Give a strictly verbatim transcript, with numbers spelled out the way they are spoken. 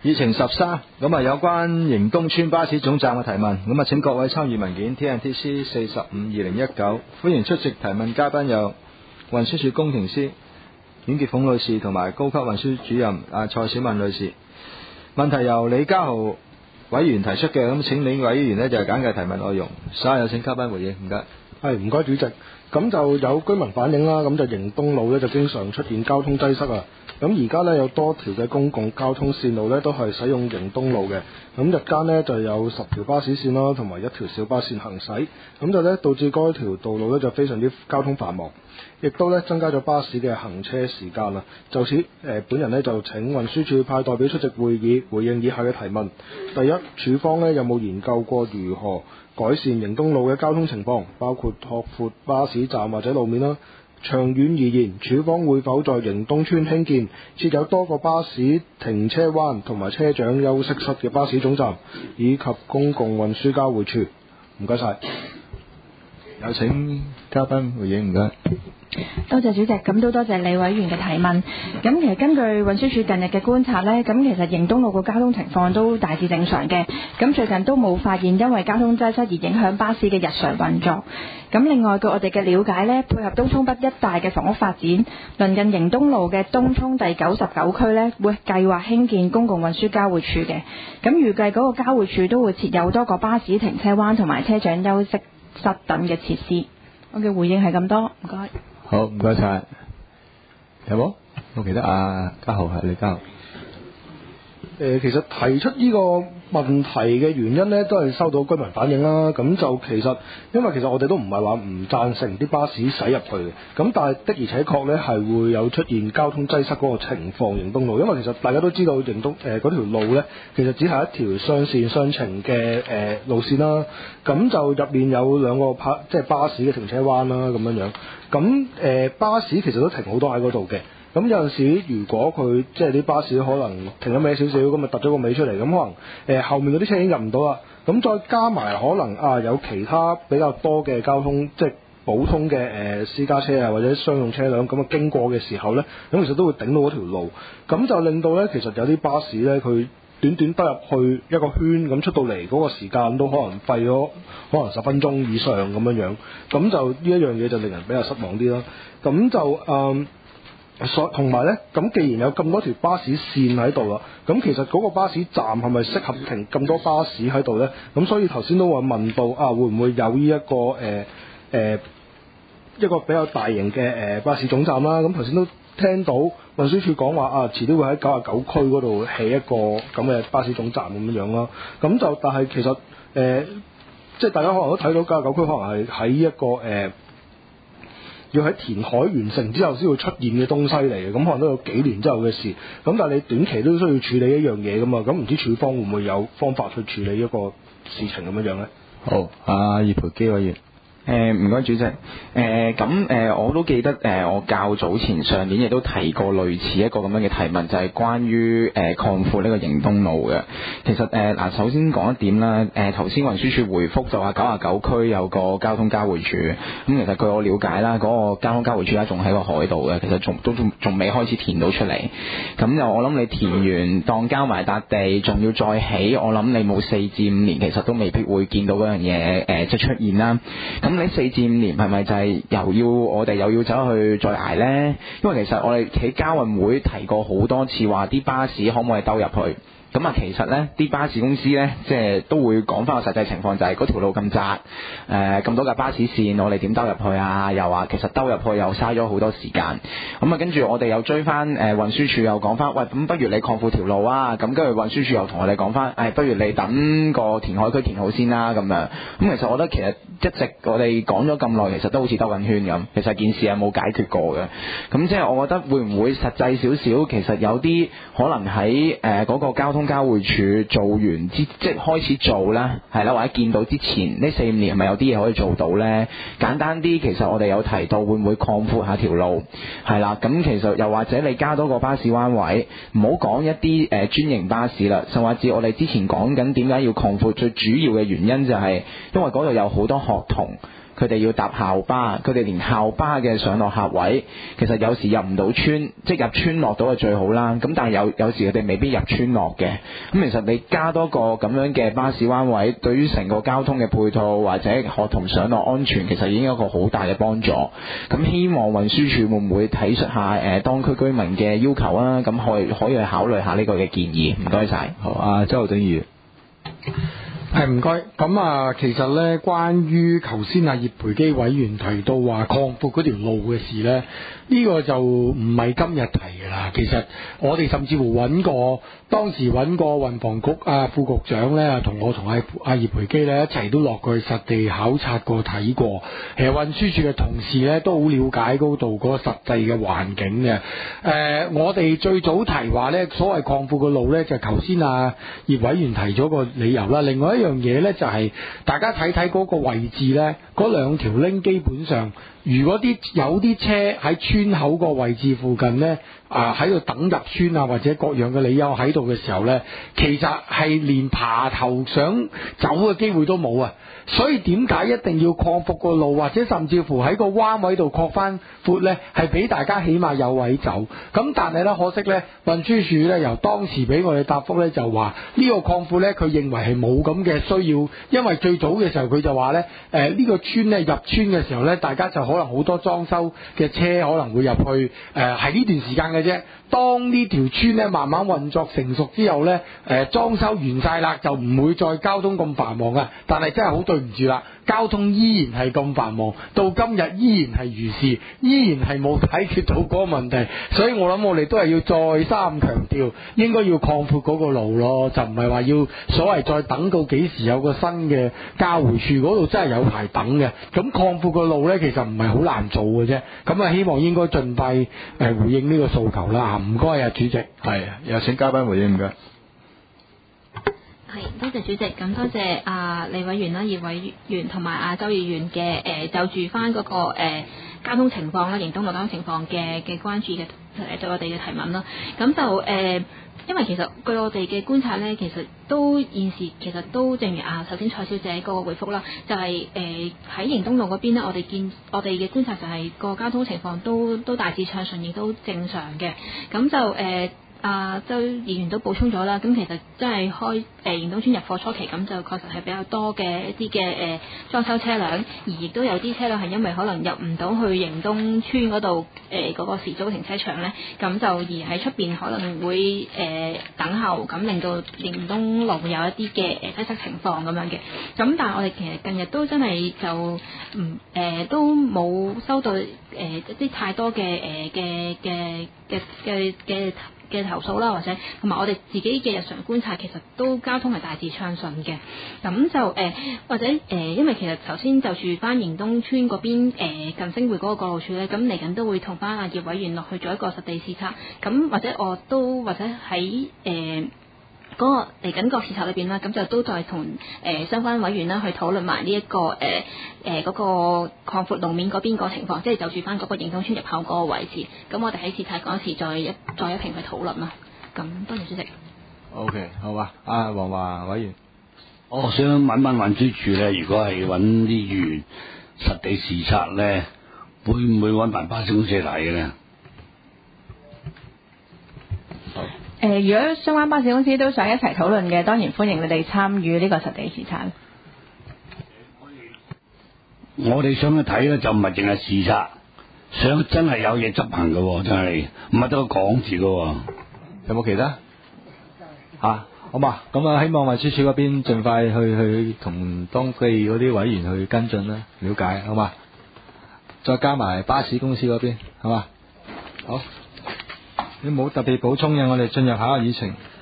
議程十三，咁啊有關營東村巴士總站嘅提問，咁啊請各位參與文件 T N T C 四十五二零一九，歡迎出席提問嘉賓有運輸署工程師阮潔鳳女士同埋高級運輸主任啊蔡小敏女士。問題由李家豪委員提出嘅，咁請李委員呢就係簡介提問內容，稍後有請嘉賓回應，唔該。 係，唔該主席。咁就有居民反映啦，咁就營東路呢就經常出現交通擠塞啊。咁而家呢，有多條嘅公共交通線路呢都係使用營東路嘅。咁日間呢，就有十條巴士線啦，同埋一條小巴線行駛。咁就呢，導致該條道路呢就非常之交通繁忙，亦都呢增加咗巴士嘅行車時間啦。就此，誒、呃、本人呢就請運輸署派代表出席會議，回應以下嘅提問。第一，署方呢有冇研究過如何改善營東路嘅交通情況，包括拓闊巴士站或者路面啦？長遠而言，署方會否在營東村興建設有多個巴士停車灣同埋車長休息室嘅巴士總站，以及公共運輸交匯處？唔該晒。 有請嘉賓回應，唔該。 多謝主席，咁都多謝李委員嘅提問。咁其實根據運輸署近日嘅觀察呢，咁其實營東路個交通情況都大致正常嘅。咁最近都冇發現因為交通擠塞而影響巴士嘅日常運作。咁另外據我哋嘅了解呢，配合東涌北一帶嘅房屋發展，鄰近營東路嘅東涌第九十九區呢，會計劃興建公共運輸交匯處嘅。咁預計嗰個交匯處都會設有多個巴士停車灣同埋車長休息室等嘅設施。我嘅回應係咁多，唔該。 好，唔該晒。有冇？我記得啊，家豪係李家豪。 誒，其實提出呢個問題嘅原因呢，都係收到居民反映啦。咁就其實，因為其實我哋都唔係話唔贊成啲巴士駛入去嘅。咁但係的而且確呢，係會有出現交通擠塞嗰個情況。營東路，因為其實大家都知道營東誒嗰條路呢，其實只係一條雙線雙程嘅誒、呃、路線啦。咁就入面有兩個巴即係巴士嘅停車灣啦，咁樣樣。咁誒、呃、巴士其實都停好多喺嗰度嘅。咁有陣時，如果佢即係啲巴士可能停咗尾少少，咁咪突咗個尾出嚟，咁可能誒、呃、後面嗰啲車已經入唔到啦。咁再加埋可能啊有其他比較多嘅交通，即係普通嘅誒、呃、私家車啊或者商用車輛咁啊經過嘅時候呢，咁其實都會頂到嗰條路，咁就令到呢，其實有啲巴士呢，佢短短得入去一個圈，咁出到嚟嗰個時間都可能費咗可能十分鐘以上咁樣樣，咁就呢一樣嘢就令人比較失望啲啦。咁就誒。嗯所同埋呢，咁既然有咁多條巴士線喺度啦，咁其實嗰個巴士站係咪適合停咁多巴士喺度呢？咁所以頭先都話問到啊，會唔會有呢、這、一個誒誒、呃呃、一個比較大型嘅誒、呃、巴士總站啦？咁頭先都聽到運輸署講話啊，遲啲會喺九十九區嗰度起一個咁嘅巴士總站咁樣樣啦。咁就但係其實誒、呃，即係大家可能都睇到九十九區可能係喺一個誒。呃要喺填海完成之後先會出現嘅東西嚟嘅，咁可能都有幾年之後嘅事。咁但係你短期都需要處理一樣嘢噶嘛，咁唔知署方會唔會有方法去處理一個事情咁樣樣呢？ 好，阿葉培基委員。 誒唔該主席，誒咁誒我都記得誒、呃、我較早前上年亦都提過類似一個咁樣嘅提問，就係、是、關於誒、呃、擴闊呢個營東路嘅。其實誒嗱、呃，首先講一點啦，誒頭先運輸署回覆就話九十九區有個交通交匯處，咁、嗯、其實據我了解啦，嗰、那個交通交匯處而家仲喺個海度嘅，其實仲都仲仲未開始填到出嚟。咁又我諗你填完當交埋笪地，仲要再起，我諗你冇四至五年，其實都未必會見到嗰樣嘢誒即係出現啦。咁你四至五年係咪就係又要我哋又要走去再捱呢？因為其實我哋喺交運會提過好多次，話啲巴士可唔可以兜入去？咁啊，其實呢啲巴士公司呢，即係都會講翻個實際情況，就係嗰條路咁窄，誒、呃、咁多架巴士線，我哋點兜入去啊？又話其實兜入去又嘥咗好多時間。咁啊，跟住我哋又追翻誒、呃、運輸署又講翻，喂，咁不如你擴闊條路啊？咁跟住運輸署又同我哋講翻，誒、哎，不如你等個填海區填好先啦，咁樣。咁其實我覺得其實一直我哋講咗咁耐，其實都好似兜緊圈咁。其實件事係冇解決過嘅。咁即係我覺得會唔會實際少少？其實有啲可能喺誒嗰個交通交匯處做完之，即係開始做啦，係啦，或者見到之前呢四五年係咪有啲嘢可以做到呢？簡單啲，其實我哋有提到會唔會擴闊下條路，係啦，咁其實又或者你加多個巴士彎位，唔好講一啲誒專營巴士啦，甚至我哋之前講緊點解要擴闊，最主要嘅原因就係因為嗰度有好多學童。 佢哋要搭校巴，佢哋連校巴嘅上落客位，其實有時入唔到村，即係入村落到係最好啦。咁但係有有時佢哋未必入村落嘅。咁其實你加多個咁樣嘅巴士彎位，對於成個交通嘅配套或者學童上落安全，其實已經有一個好大嘅幫助。咁希望運輸署會唔會體恤下誒當區居民嘅要求啊？咁可以可以去考慮下呢個嘅建議。唔該晒。 好，阿周浩鼎議員。 係唔該，咁啊，其實咧，關於頭先阿葉培基委員提到話擴闊嗰條路嘅事咧，呢、這個就唔係今日提嘅啦。其實我哋甚至乎揾過，當時揾過運房局啊副局長咧，同我同阿阿葉培基咧一齊都落過去實地考察過睇過。其實運輸署嘅同事咧都好了解嗰度嗰個實際嘅環境嘅。誒、呃，我哋最早提話咧，所謂擴闊個路咧，就頭先阿葉委員提咗個理由啦。另外一樣嘢咧就係、是、大家睇睇嗰個位置咧，嗰兩條 link 基本上，如果啲有啲車喺村口個位置附近咧，啊喺度等入村啊或者各樣嘅理由喺度嘅時候咧，其實係連爬頭想走嘅機會都冇啊！所以點解一定要擴闊個路，或者甚至乎喺個彎位度擴翻闊咧，係俾大家起碼有位走。咁但係咧，可惜咧，運輸署咧由當時俾我哋答覆咧就話呢個擴闊咧，佢認為係冇咁嘅需要，因為最早嘅時候佢就話咧，誒、呃、呢、呢個村咧入村嘅時候咧，大家就可能好多裝修嘅車可能會入去，誒係呢段時間嘅啫。當呢條村咧慢慢運作成熟之後咧，誒、呃、裝修完晒啦，就唔會再交通咁繁忙啊。但係真係好對唔住啦，交通依然係咁繁忙，到今日依然係如是，依然係冇解決到嗰個問題。所以我諗我哋都係要再三強調，應該要擴闊嗰個路咯，就唔係話要所謂再等到幾時有個新嘅交匯處，嗰度真係有排等嘅。咁擴闊個路呢，其實唔係好難做嘅啫。咁啊，希望應該盡快誒回應呢個訴求啦。唔該啊，主席。 係，有請嘉賓回應唔該。 係，多謝主席，咁多謝啊李委員啦、葉委員同埋啊周議員嘅誒、呃、就住翻嗰、那個、呃、交通情況啦、營東路交通情況嘅嘅關注嘅誒對我哋嘅提問啦。咁就誒、呃，因為其實據我哋嘅觀察咧，其實都現時其實都正如啊頭先蔡小姐嗰個回覆啦，就係誒喺營東路嗰邊咧，我哋見我哋嘅觀察就係個交通情況都都大致暢順，亦都正常嘅。咁就誒。呃啊，周議員都補充咗啦，咁其實真係開誒營東村入貨初期，咁就確實係比較多嘅一啲嘅誒裝修車輛，而亦都有啲車輛係因為可能入唔到去營東村嗰度誒嗰個時租停車場咧，咁就而喺出邊可能會誒、呃、等候，咁令到營東路有一啲嘅誒擠塞情況咁樣嘅。咁但係我哋其實近日都真係就唔誒、呃、都冇收到誒一啲太多嘅誒嘅嘅嘅嘅嘅嘅投訴啦，或者同埋我哋自己嘅日常觀察，其實都交通係大致暢順嘅。咁就誒、呃、或者誒、呃，因為其實頭先就住翻營東村嗰邊、呃、近星匯嗰個過路處咧，咁嚟緊都會同翻阿葉委員落去做一個實地視察。咁或者我都或者喺誒嗰個嚟緊個視察裏邊啦，咁就都再同誒相關委員啦去討論埋呢一個誒誒嗰個擴闊路面嗰邊個情況，即係就住翻嗰個營東村入口嗰個位置。咁我哋喺視察嗰時再一再一併去討論啦。咁多謝主席。 O K， 好啊，阿黃華委員， 我想問問運輸署咧，如果係揾啲議員實地視察咧，會唔會揾埋巴士公司嚟嘅咧？ 誒、呃，如果相關巴士公司都想一齊討論嘅，當然歡迎你哋參與呢個實地視察。 我哋想去睇咧，就唔係淨係視察，想真係有嘢執行嘅，真係唔係得個講字嘅。 有冇其他？吓、啊，好嘛？咁啊，希望運輸署嗰邊盡快去去同當地嗰啲委員去跟進啦，了解，好嘛？再加埋巴士公司嗰邊，好嘛？好。你冇特別補充嘅，我哋進入下一個議程。